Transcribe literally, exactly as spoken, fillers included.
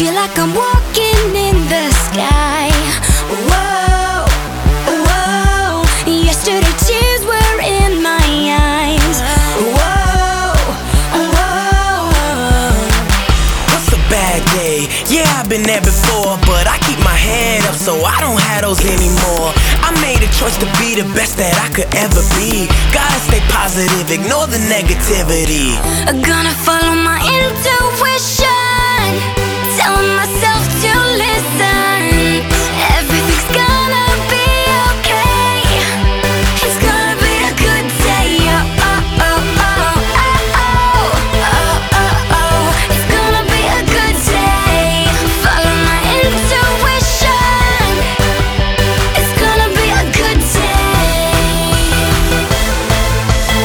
feel like I'm walking in the sky. Whoa, whoa. Yesterday tears were in my eyes. Whoa, whoa. What's a bad day? Yeah, I've been there before, but I keep my head up so I don't have those anymore. I made a choice to be the best that I could ever be. Gotta stay positive, ignore the negativity. Gonna follow my intuition.